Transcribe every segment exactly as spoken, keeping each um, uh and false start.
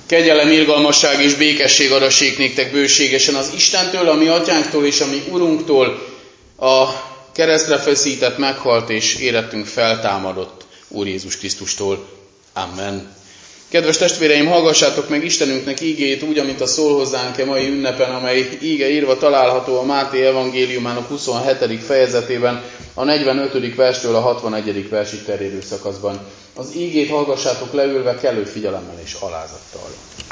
Kegyelem, irgalmasság és békesség adassék néktek bőségesen az Istentől, a mi atyánktól és a mi Urunktól, a keresztre feszített, meghalt és életünk feltámadott Úr Jézus Krisztustól. Amen. Kedves testvéreim, hallgassátok meg Istenünknek ígéjét úgy, amint a szól hozzánk e mai ünnepen, amely íge írva található a Máté evangéliumának huszonhetedik fejezetében, a negyvenötödik verstől a hatvanegyedik versig terjedő szakaszban. Az ígét hallgassátok leülve kellő figyelemmel és alázattal.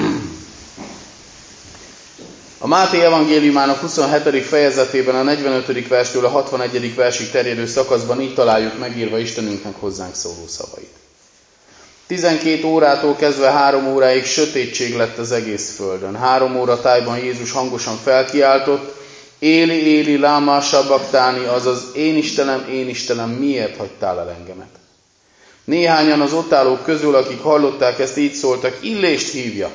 A Máté evangéliumának huszonhetedik fejezetében a negyvenötödik verstől a hatvanegyedik versig terjedő szakaszban így találjuk megírva Istenünknek hozzánk szóló szavait. Tizenkét órától kezdve három óráig sötétség lett az egész földön. Három óra tájban Jézus hangosan felkiáltott, Éli, Éli, láma sabachthani, azaz én Istenem, én Istenem, miért hagytál el engemet? Néhányan az ott állók közül, akik hallották ezt, így szóltak, Illést hívja.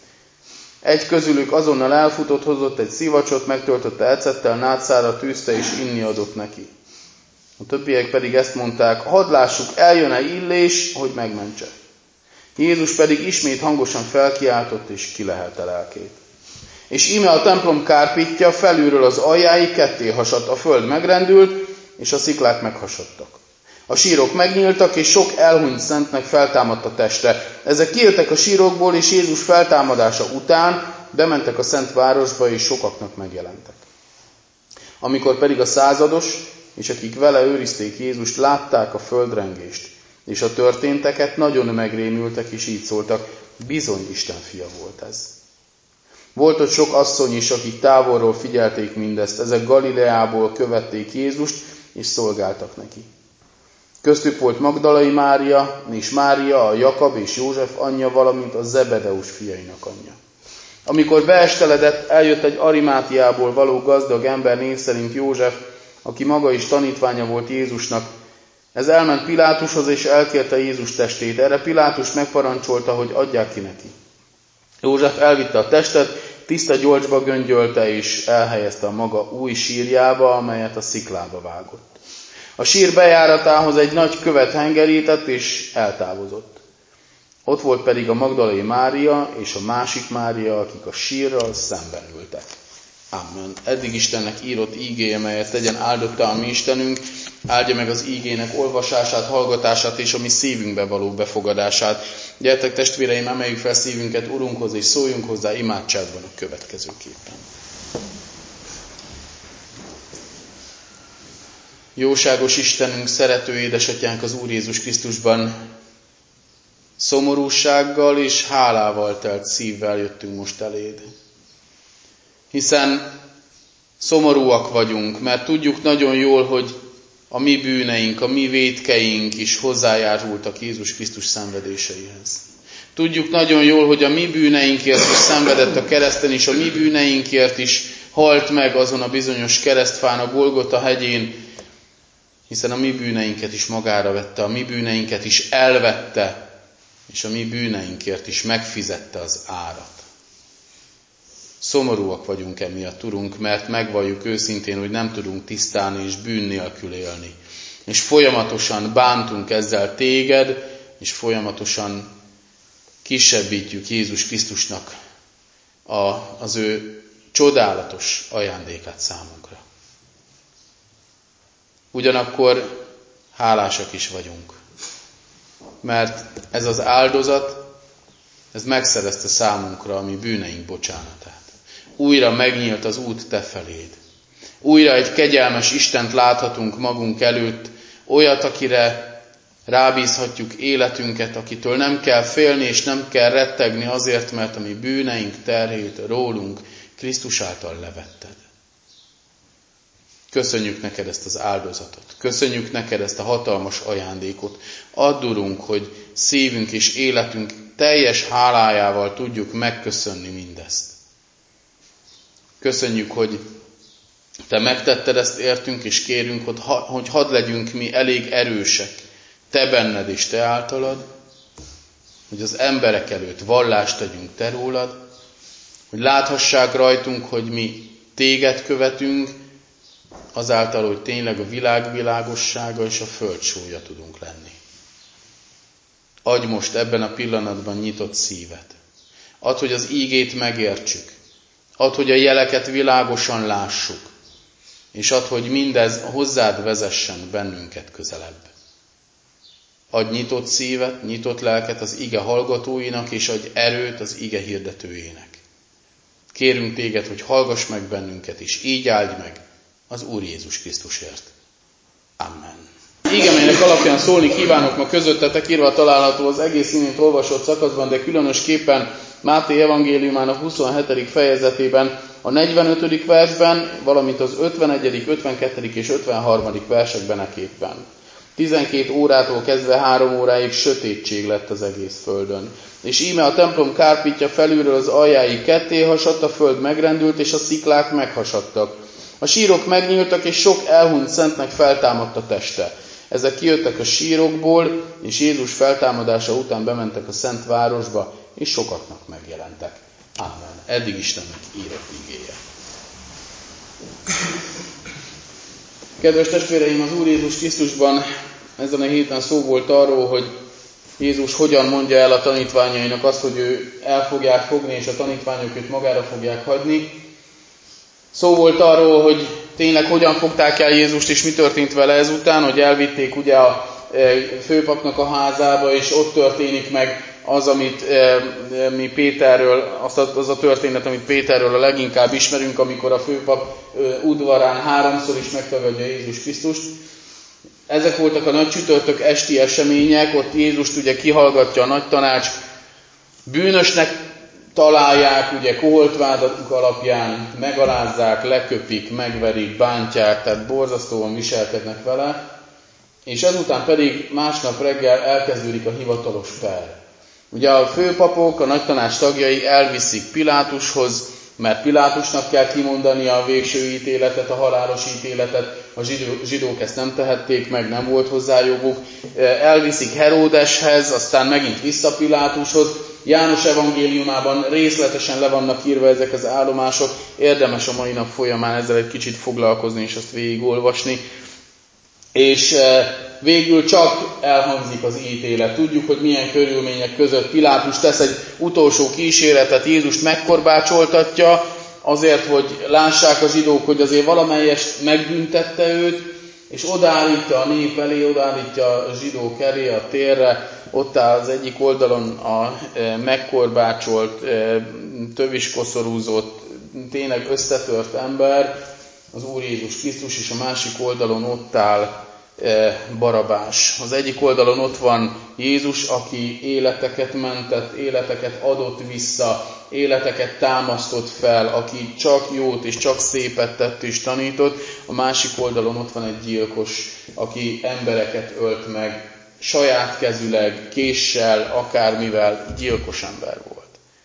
Egy közülük azonnal elfutott, hozott egy szivacsot, megtöltötte ecettel, nátszára tűzte és inni adott neki. A többiek pedig ezt mondták, hadd lássuk, eljön-e Illés, hogy megmentse. Jézus pedig ismét hangosan felkiáltott és kilehelte lelkét. És íme a templom kárpitja felülről az aljáig ketté hasadt, a föld megrendült, és a sziklák meghasadtak. A sírok megnyíltak, és sok elhunyt szentnek feltámadt a teste. Ezek kijöttek a sírokból, és Jézus feltámadása után bementek a szent városba, és sokaknak megjelentek. Amikor pedig a százados, és akik vele őrizték Jézust, látták a földrengést, és a történteket, nagyon megrémültek, és így szóltak, bizony Isten fia volt ez. Volt ott sok asszony is, akik távolról figyelték mindezt, ezek Galileából követték Jézust, és szolgáltak neki. Köztük volt Magdalai Mária, és Mária, a Jakab és József anyja, valamint a Zebedeus fiainak anyja. Amikor beesteledett, eljött egy Arimátiából való gazdag ember, név szerint József, aki maga is tanítványa volt Jézusnak. Ez elment Pilátushoz, és elkérte Jézus testét. Erre Pilátus megparancsolta, hogy adják ki neki. József elvitte a testet, tiszta gyolcsba göngyölte, és elhelyezte a maga új sírjába, amelyet a sziklába vágott. A sír bejáratához egy nagy követ hengerített, és eltávozott. Ott volt pedig a Magdalai Mária és a másik Mária, akik a sírral szemben ültek. Amen. Eddig Istennek írott ígéje, melyet tegyen áldotta a mi Istenünk, áldja meg az ígének olvasását, hallgatását és a mi szívünkbe való befogadását. Gyertek testvéreim, emeljük fel szívünket Urunkhoz, és szóljunk hozzá imádságban a következőképpen. Jóságos Istenünk, szerető édesatyánk az Úr Jézus Krisztusban, szomorúsággal és hálával telt szívvel jöttünk most eléd. Hiszen szomorúak vagyunk, mert tudjuk nagyon jól, hogy a mi bűneink, a mi vétkeink is hozzájárultak Jézus Krisztus szenvedéseihez. Tudjuk nagyon jól, hogy a mi bűneinkért is szenvedett a kereszten, és a mi bűneinkért is halt meg azon a bizonyos keresztfán a Golgota hegyén, hiszen a mi bűneinket is magára vette, a mi bűneinket is elvette, és a mi bűneinkért is megfizette az árat. Szomorúak vagyunk emiatt, Urunk, mert megvalljuk őszintén, hogy nem tudunk tisztán és bűn nélkül élni. És folyamatosan bántunk ezzel téged, és folyamatosan kisebbítjük Jézus Krisztusnak a, az ő csodálatos ajándékát számunkra. Ugyanakkor hálásak is vagyunk, mert ez az áldozat, ez megszerezte számunkra a mi bűneink bocsánatát. Újra megnyílt az út te feléd. Újra egy kegyelmes Istent láthatunk magunk előtt, olyat, akire rábízhatjuk életünket, akitől nem kell félni és nem kell rettegni azért, mert a mi bűneink terhét rólunk Krisztus által levetted. Köszönjük neked ezt az áldozatot. Köszönjük neked ezt a hatalmas ajándékot. Add, Urunk, hogy szívünk és életünk teljes hálájával tudjuk megköszönni mindezt. Köszönjük, hogy te megtetted ezt értünk, és kérünk, hogy hadd legyünk mi elég erősek, te benned és te általad, hogy az emberek előtt vallást tegyünk te rólad, hogy láthassák rajtunk, hogy mi téged követünk, azáltal, hogy tényleg a világ világossága és a föld sója tudunk lenni. Adj most ebben a pillanatban nyitott szívet. Add, hogy az ígét megértsük. Add, hogy a jeleket világosan lássuk. És add, hogy mindez hozzád vezessen bennünket közelebb. Adj nyitott szívet, nyitott lelket az ige hallgatóinak, és adj erőt az ige hirdetőjének. Kérünk téged, hogy hallgass meg bennünket, és így áldj meg az Úr Jézus Krisztusért. Amen. Ígemények alapján szólni kívánok ma közöttetek, írva található az egész imént olvasott szakaszban, de különösképpen Máté evangéliumának huszonhetedik fejezetében, a negyvenötödik versben, valamint az ötvenegyedik, ötvenkettedik és ötvenharmadik versekben eképpen. tizenkét órától kezdve három óráig sötétség lett az egész földön. És íme a templom kárpitja felülről az aljáig ketté hasadt, a föld megrendült, és a sziklák meghasadtak. A sírok megnyíltak, és sok elhunyt szentnek feltámadt a teste. Ezek kijöttek a sírokból, és Jézus feltámadása után bementek a szent városba, és sokaknak megjelentek. Amen. Eddig Istennek írott igéje. Kedves testvéreim, az Úr Jézus Krisztusban ezen a héten szó volt arról, hogy Jézus hogyan mondja el a tanítványainak azt, hogy ő el fogják fogni, és a tanítványok őt magára fogják hagyni. Szó volt arról, hogy tényleg hogyan fogták el Jézust, és mi történt vele ezután, hogy elvitték ugye a főpapnak a házába, és ott történik meg az, amit mi Péterről, az a, az a történet, amit Péterről a leginkább ismerünk, amikor a főpap udvarán háromszor is megtagadja Jézus Krisztust. Ezek voltak a nagy csütörtök esti események, ott Jézust ugye kihallgatja a nagy tanács, bűnösnek találják, ugye koholtvádak alapján, megalázzák, leköpik, megverik, bántják, tehát borzasztóan viselkednek vele, és ezután pedig másnap reggel elkezdődik a hivatalos per. Ugye a főpapok, a nagytanács tagjai elviszik Pilátushoz, mert Pilátusnak kell kimondani a végső ítéletet, a halálos ítéletet, a zsidó, zsidók ezt nem tehették meg, nem volt hozzá joguk. Elviszik Heródeshez, aztán megint vissza Pilátushoz. János evangéliumában részletesen le vannak írva ezek az állomások, érdemes a mai nap folyamán ezzel egy kicsit foglalkozni és azt végigolvasni. És végül csak elhangzik az ítélet. Tudjuk, hogy milyen körülmények között Pilátus tesz egy utolsó kíséretet, Jézust megkorbácsoltatja, azért, hogy lássák a zsidók, hogy azért valamelyest megbüntette őt, és odaállítja a nép elé, odaállítja a zsidók elé, a térre, ott áll az egyik oldalon a megkorbácsolt, töviskoszorúzott, tényleg összetört ember, az Úr Jézus Krisztus, és a másik oldalon ott áll Barabás. Az egyik oldalon ott van Jézus, aki életeket mentett, életeket adott vissza, életeket támasztott fel, aki csak jót és csak szépet tett és tanított. A másik oldalon ott van egy gyilkos, aki embereket ölt meg, saját kezüleg, késsel, akármivel, gyilkos ember volt.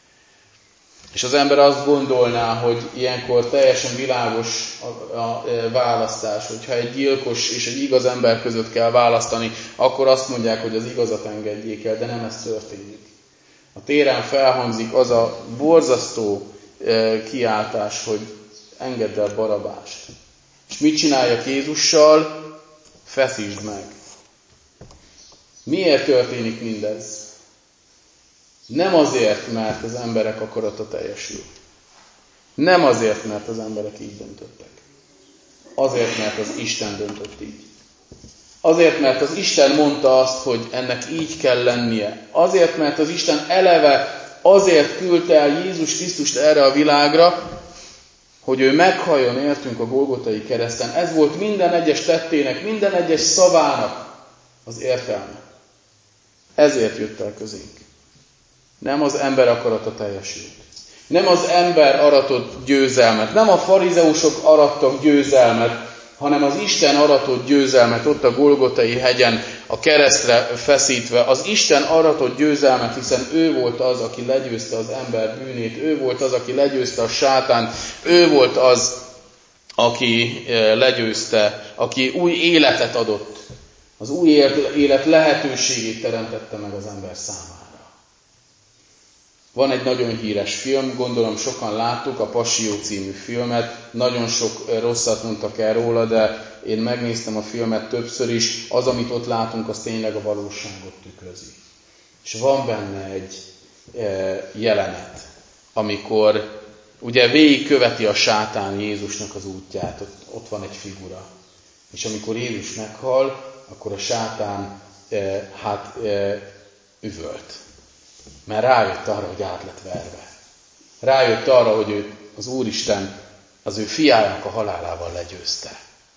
És az ember azt gondolná, hogy ilyenkor teljesen világos a, a választás, hogyha egy gyilkos és egy igaz ember között kell választani, akkor azt mondják, hogy az igazat engedjék el, de nem ez történik. A téren felhangzik az a borzasztó e, kiáltás, hogy engedd el Barabást. És mit csináljak Jézussal? Feszítsd meg. Miért történik mindez? Nem azért, mert az emberek akarata teljesül. Nem azért, mert az emberek így döntöttek. Azért, mert az Isten döntött így. Azért, mert az Isten mondta azt, hogy ennek így kell lennie. Azért, mert az Isten eleve azért küldte el Jézus Krisztust erre a világra, hogy ő meghalljon értünk a Golgotai kereszten. Ez volt minden egyes tettének, minden egyes szavának az értelme. Ezért jött el közénk. Nem az ember akarata teljesült. Nem az ember aratott győzelmet. Nem a farizeusok arattak győzelmet, hanem az Isten aratott győzelmet ott a Golgotai hegyen, a keresztre feszítve. Az Isten aratott győzelmet, hiszen ő volt az, aki legyőzte az ember bűnét. Ő volt az, aki legyőzte a sátánt. Ő volt az, aki legyőzte, aki új életet adott. Az új élet lehetőségét teremtette meg az ember számára. Van egy nagyon híres film, gondolom sokan láttuk, a Passió című filmet, nagyon sok rosszat mondtak el róla, de én megnéztem a filmet többször is, az, amit ott látunk, az tényleg a valóságot tükrözi. És van benne egy jelenet, amikor ugye végigköveti a sátán Jézusnak az útját, ott, ott van egy figura. És amikor Jézus meghal, akkor a sátán e, hát e, üvölt. Mert rájött arra, hogy át lett verve. Rájött arra, hogy ő, az Úristen az ő fiának a halálával legyőzte.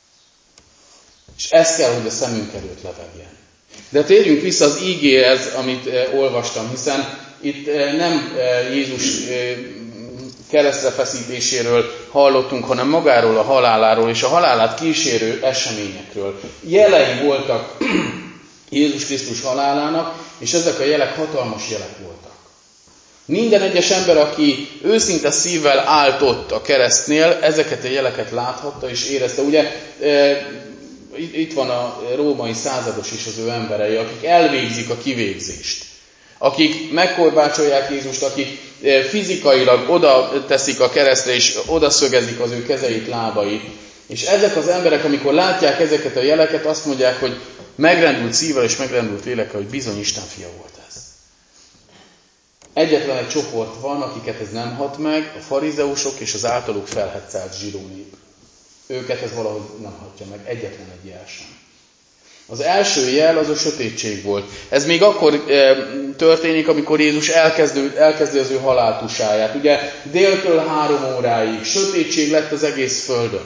És ez kell, hogy a szemünk előtt levegjen. De térjünk vissza az ígéhez, amit e, olvastam, hiszen itt e, nem e, Jézus e, keresztre feszítéséről hallottunk, hanem magáról a haláláról és a halálát kísérő eseményekről. Jelei voltak Jézus Krisztus halálának, és ezek a jelek hatalmas jelek voltak. Minden egyes ember, aki őszinte szívvel állt ott a keresztnél, ezeket a jeleket láthatta és érezte. Ugye e, itt van a római százados és az ő emberei, akik elvégzik a kivégzést. Akik megkorbácsolják Jézust, akik fizikailag oda teszik a keresztre, és oda szögezik az ő kezeit, lábait. És ezek az emberek, amikor látják ezeket a jeleket, azt mondják, hogy megrendült szívvel és megrendült lélekkel, hogy bizony Isten fia volt ez. Egyetlen egy csoport van, akiket ez nem hat meg, a farizeusok és az általuk felhetszelt zsidó nép. Őket ez valahogy nem hatja meg, egyetlen egy jel sem. Az első jel az a sötétség volt. Ez még akkor e, történik, amikor Jézus elkezdő, elkezdi az ő haláltusáját. Ugye déltől három óráig sötétség lett az egész földön.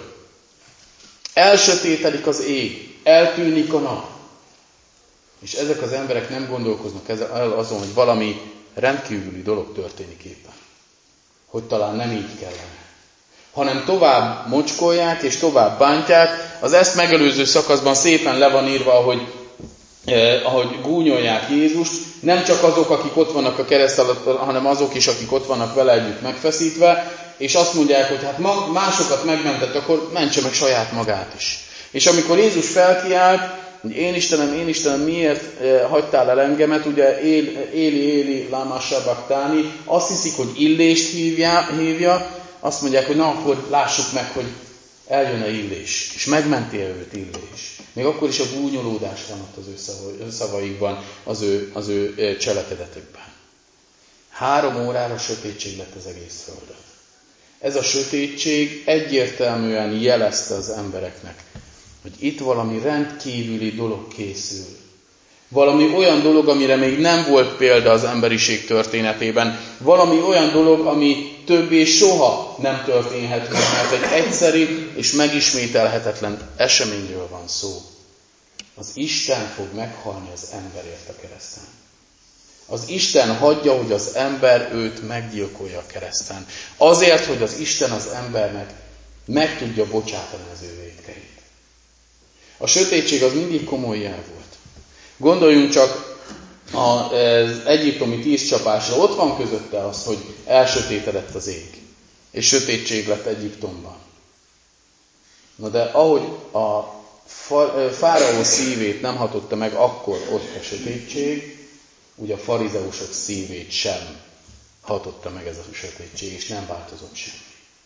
Elsötétedik az ég, eltűnik a nap. És ezek az emberek nem gondolkoznak el azon, hogy valami rendkívüli dolog történik éppen. Hogy talán nem így kellene. Hanem tovább mocskolják és tovább bántják. Az ezt megelőző szakaszban szépen le van írva, ahogy, eh, ahogy gúnyolják Jézust. Nem csak azok, akik ott vannak a kereszt alatt, hanem azok is, akik ott vannak vele együtt megfeszítve, és azt mondják, hogy hát ma másokat megmentett, akkor mentse meg saját magát is. És amikor Jézus felkiált, hogy én Istenem, én Istenem, miért eh, hagytál el engemet, ugye éli, éli, éli, láma sabachthani, azt hiszik, hogy Illést hívja, hívja, azt mondják, hogy na akkor lássuk meg, hogy eljön-e Illés, és megmenti őt Illés. Még akkor is a gúnyolódás van ott az ő szavaikban, az ő, az ő cselekedetekben. Három órára sötétség lett az egész földön. Ez a sötétség egyértelműen jelezte az embereknek, hogy itt valami rendkívüli dolog készül. Valami olyan dolog, amire még nem volt példa az emberiség történetében. Valami olyan dolog, ami többé soha nem történhet meg, mert egy egyszerű és megismételhetetlen eseményről van szó. Az Isten fog meghalni az emberért a kereszten. Az Isten hagyja, hogy az ember őt meggyilkolja a kereszten. Azért, hogy az Isten az embernek meg tudja bocsátani az ő vétkeit. A sötétség az mindig komoly jel volt. Gondoljunk csak az egyiptomi tízcsapásra. Ott van közötte az, hogy elsötétedett az ég, és sötétség lett Egyiptomban. Na de ahogy a fáraó szívét nem hatotta meg akkor ott a sötétség, úgy a farizeusok szívét sem hatotta meg ez a sötétség, és nem változott semmi.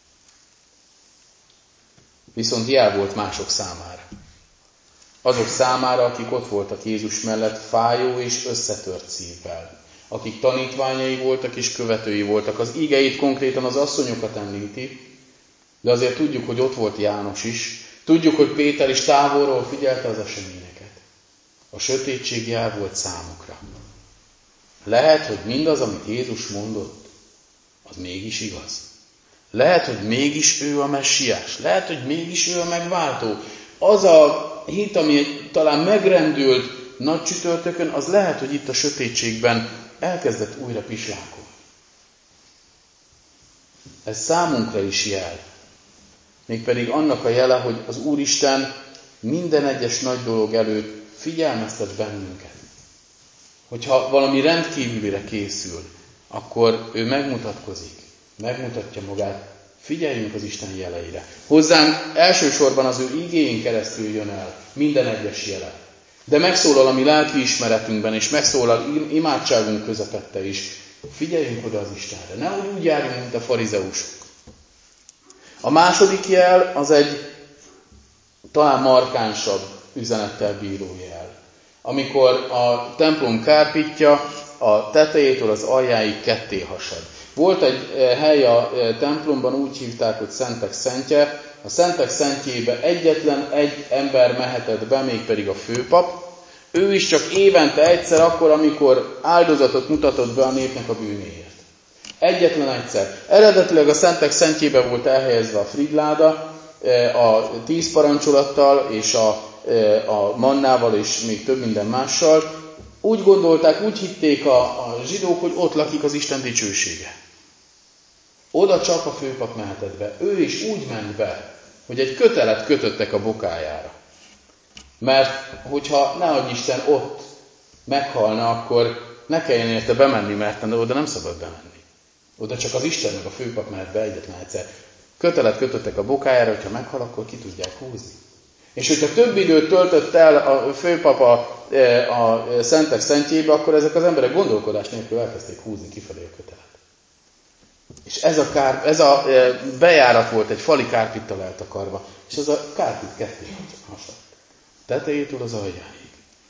Viszont jel volt mások számára. Azok számára, akik ott voltak Jézus mellett fájó és összetört szívvel. Akik tanítványai voltak és követői voltak. Az igeit konkrétan az asszonyokat említi, de azért tudjuk, hogy ott volt János is. Tudjuk, hogy Péter is távolról figyelte az eseményeket. A sötétség jel volt számukra. Lehet, hogy mindaz, amit Jézus mondott, az mégis igaz. Lehet, hogy mégis ő a messiás. Lehet, hogy mégis ő a megváltó. Az a hit, ami talán megrendült nagy csütörtökön, az lehet, hogy itt a sötétségben elkezdett újra pislákolni. Ez számunkra is jel. Mégpedig annak a jele, hogy az Úristen minden egyes nagy dolog előtt figyelmeztet bennünket. Hogyha valami rendkívülire készül, akkor ő megmutatkozik, megmutatja magát. Figyeljünk az Isten jeleire. Hozzánk elsősorban az ő igéjén keresztül jön el minden egyes jele. De megszólal a mi lelkiismeretünkben, és megszólal imádságunk közepette is. Figyeljünk oda az Istenre. Nehogy úgy járjunk, mint a farizeusok. A második jel az egy talán markánsabb üzenettel bíró jel. Amikor a templom kárpitja a tetejétől az aljáig ketté hasad. Volt egy hely a templomban, úgy hívták, hogy Szentek Szentje. A Szentek Szentjébe egyetlen egy ember mehetett be, mégpedig a főpap. Ő is csak évente egyszer, akkor, amikor áldozatot mutatott be a népnek a bűnéért. Egyetlen egyszer. Eredetileg a Szentek Szentjébe volt elhelyezve a frigláda, a tíz parancsolattal és a, a mannával és még több minden mással. Úgy gondolták, úgy hitték a, a zsidók, hogy ott lakik az Isten dicsősége. Oda csak a főpap mehetett be. Ő is úgy ment be, hogy egy kötelet kötöttek a bokájára. Mert hogyha ne adj Isten ott meghalna, akkor ne kelljen érte bemenni, mert oda nem szabad bemenni. Oda csak az Isten meg a főpap mehet be egyetlen egyszer. Kötelet kötöttek a bokájára, hogyha meghal, akkor ki tudják húzni. És hogyha több időt töltött el a főpap a, a Szentek Szentjébe, akkor ezek az emberek gondolkodás nélkül elkezdték húzni kifelé a kötelet. És ez a, kár, ez a bejárat volt egy fali kárpittal eltakarva, és ez a kárpit ketté hasadt. Tetejétől az aljáig.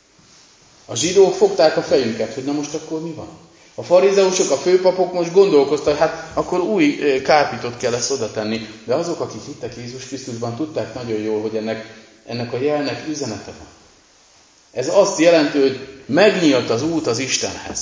A zsidók fogták a fejünket, hogy na most akkor mi van? A farizeusok, a főpapok most gondolkoztak, hát akkor új kárpitot kell ezt oda tenni. De azok, akik hittek Jézus Krisztusban, tudták nagyon jól, hogy ennek, ennek a jelnek üzenete van. Ez azt jelenti, hogy megnyílt az út az Istenhez.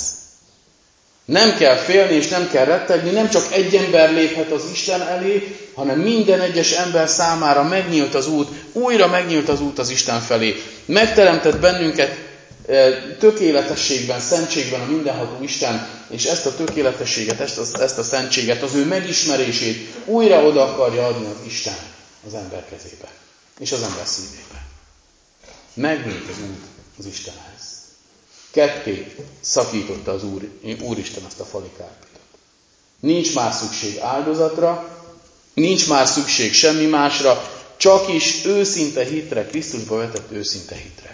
Nem kell félni és nem kell rettegni, nem csak egy ember léphet az Isten elé, hanem minden egyes ember számára megnyílt az út, újra megnyílt az út az Isten felé. Megteremtett bennünket tökéletességben, szentségben a mindenható Isten, és ezt a tökéletességet, ezt a, ezt a szentséget, az ő megismerését újra oda akarja adni az Isten az ember kezébe, és az ember szívébe. Megnyílt az út az Istenhez. Ketté szakította az Úr, Úristen azt a fali kárpitot. Nincs már szükség áldozatra, nincs már szükség semmi másra, csak is őszinte hitre, Krisztusba vetett őszinte hitre.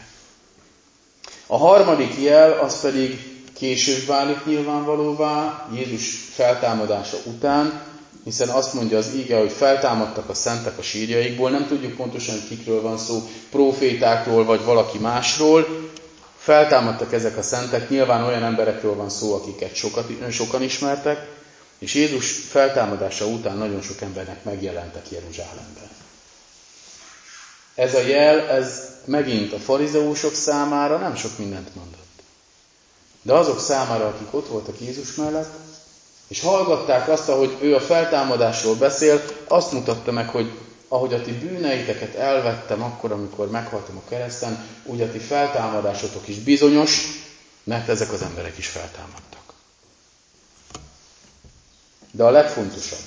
A harmadik jel az pedig később válik nyilvánvalóvá, Jézus feltámadása után, hiszen azt mondja az íge, hogy feltámadtak a szentek a sírjaikból, nem tudjuk pontosan kikről van szó, prófétákról vagy valaki másról. Feltámadtak ezek a szentek, nyilván olyan emberekről van szó, akiket sokat, sokan ismertek, és Jézus feltámadása után nagyon sok embernek megjelentek Jeruzsálemben. Ez a jel, ez megint a farizeusok számára nem sok mindent mondott. De azok számára, akik ott voltak Jézus mellett, és hallgatták azt, ahogy ő a feltámadásról beszél, azt mutatta meg, hogy ahogy a ti bűneiteket elvettem akkor, amikor meghaltam a kereszten, úgy a ti feltámadásotok is bizonyos, mert ezek az emberek is feltámadtak. De a legfontosabb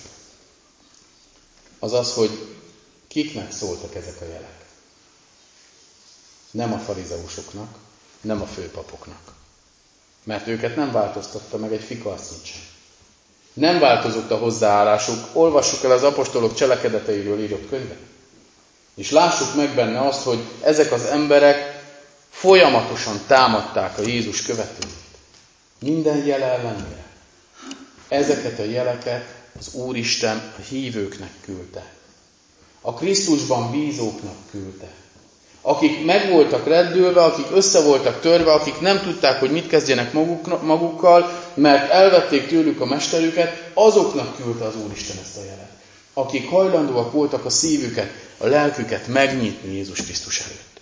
az az, hogy kiknek szóltak ezek a jelek. Nem a farizeusoknak, nem a főpapoknak. Mert őket nem változtatta meg egy fikaasznyit sem. Nem változott a hozzáállásuk. Olvassuk el az apostolok cselekedeteiről írott könyvet. És lássuk meg benne azt, hogy ezek az emberek folyamatosan támadták a Jézus követőit. Minden jel ellenére. Ezeket a jeleket az Úristen a hívőknek küldte. A Krisztusban bízóknak küldte. Akik meg voltak reddülve, akik össze voltak törve, akik nem tudták, hogy mit kezdjenek maguk, magukkal, mert elvették tőlük a mesterüket, azoknak küldte az Úristen ezt a jelet. Akik hajlandóak voltak a szívüket, a lelküket megnyitni Jézus Krisztus előtt.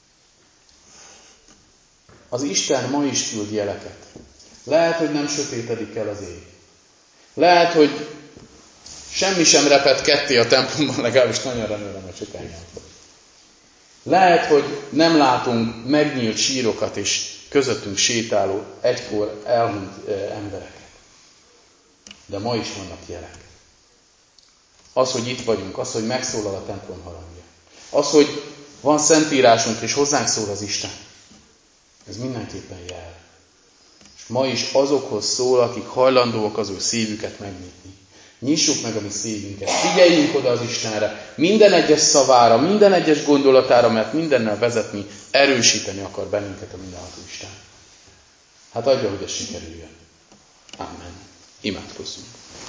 Az Isten ma is küld jeleket. Lehet, hogy nem sötétedik el az ég. Lehet, hogy semmi sem reped ketté a templomban, legalábbis nagyon remélem, hogy sokáig nem fog. Lehet, hogy nem látunk megnyílt sírokat és közöttünk sétáló, egykor elhunyt embereket. De ma is vannak jelek. Az, hogy itt vagyunk, az, hogy megszólal a templom harangja. Az, hogy van szentírásunk és hozzánk szól az Isten. Ez mindenképpen jel. És ma is azokhoz szól, akik hajlandóak az ő szívüket megnyitni. Nyissuk meg a mi szívünket, figyeljünk oda az Istenre, minden egyes szavára, minden egyes gondolatára, mert mindennel vezetni, erősíteni akar bennünket a mindenható Isten. Hát adja, hogy ez sikerüljön. Amen. Imádkozzunk.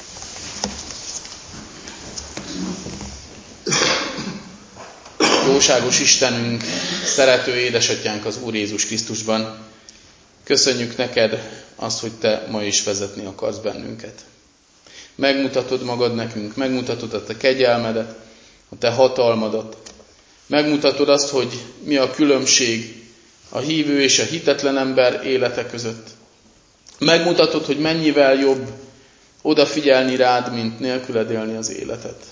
Jóságos Istenünk, szerető édesatyánk az Úr Jézus Krisztusban, köszönjük neked azt, hogy Te ma is vezetni akarsz bennünket. Megmutatod magad nekünk, megmutatod a Te kegyelmedet, a Te hatalmadat. Megmutatod azt, hogy mi a különbség a hívő és a hitetlen ember élete között. Megmutatod, hogy mennyivel jobb odafigyelni rád, mint nélküled élni az életet.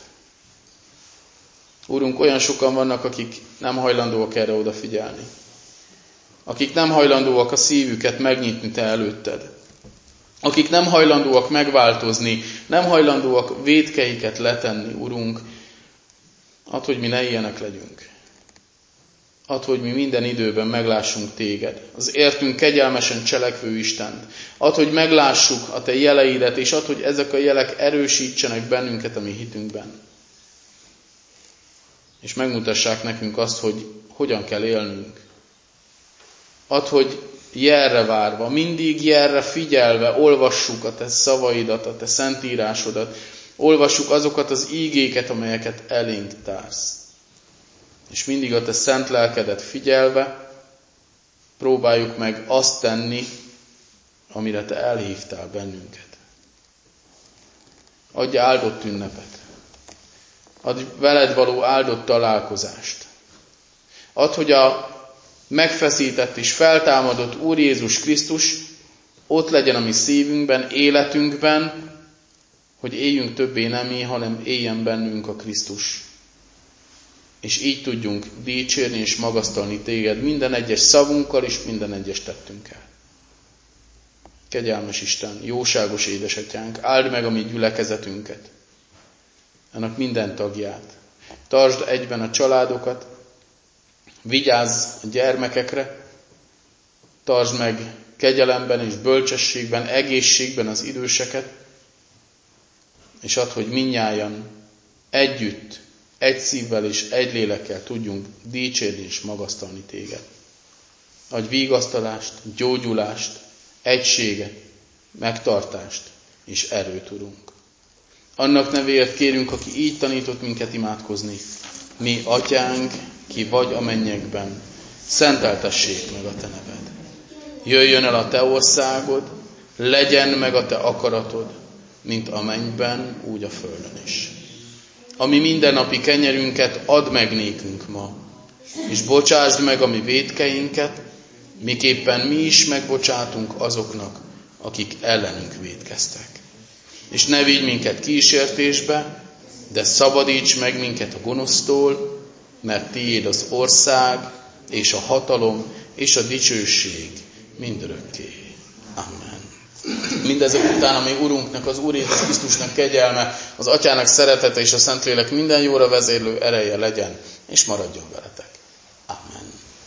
Úrunk, olyan sokan vannak, akik nem hajlandóak erre odafigyelni. Akik nem hajlandóak a szívüket megnyitni Te előtted. Akik nem hajlandóak megváltozni, nem hajlandóak vétkeiket letenni, Urunk. Add, hogy mi ne ilyenek legyünk. Add, hogy mi minden időben meglássunk Téged, az értünk kegyelmesen cselekvő Istent. Add, hogy meglássuk a Te jeleidet, és add, hogy ezek a jelek erősítsenek bennünket a mi hitünkben. És megmutassák nekünk azt, hogy hogyan kell élnünk. Add, hogy jelre várva, mindig jelre figyelve olvassuk a Te szavaidat, a Te szentírásodat, olvassuk azokat az ígéket, amelyeket elénk társz. És mindig a Te szent lelkedet figyelve próbáljuk meg azt tenni, amire Te elhívtál bennünket. Adj áldott ünnepet. Adj veled való áldott találkozást. Add, hogy a megfeszített és feltámadott Úr Jézus Krisztus ott legyen a mi szívünkben, életünkben, hogy éljünk többé nem mi, hanem éljen bennünk a Krisztus. És így tudjunk dicsérni és magasztalni Téged minden egyes szavunkkal és minden egyes tettünkkel. Kegyelmes Isten, jóságos édesatyánk, áld meg a mi gyülekezetünket, annak minden tagját. Tartsd egyben a családokat, vigyázz a gyermekekre, tartsd meg kegyelemben és bölcsességben, egészségben az időseket, és add, hogy mindnyájan együtt, egy szívvel és egy lélekkel tudjunk dicsérni és magasztalni Téged. Adj vigasztalást, gyógyulást, egységet, megtartást és erőt, Urunk. Annak nevéért kérünk, aki így tanított minket imádkozni. Mi, Atyánk, ki vagy a mennyekben, szenteltessék meg a Te neved. Jöjjön el a Te országod, legyen meg a Te akaratod, mint a mennyben, úgy a földön is. Ami mindennapi kenyerünket add meg nékünk ma, és bocsásd meg a mi vétkeinket, miképpen mi is megbocsátunk azoknak, akik ellenünk vétkeztek. És ne vigy minket kísértésbe, de szabadíts meg minket a gonosztól, mert Tiéd az ország, és a hatalom, és a dicsőség mindörökké. Amen. Mindezek után, ami Urunknak, az Úr Jézus Krisztusnak kegyelme, az Atyának szeretete és a Szentlélek minden jóra vezérlő ereje legyen, és maradjon veletek. Amen.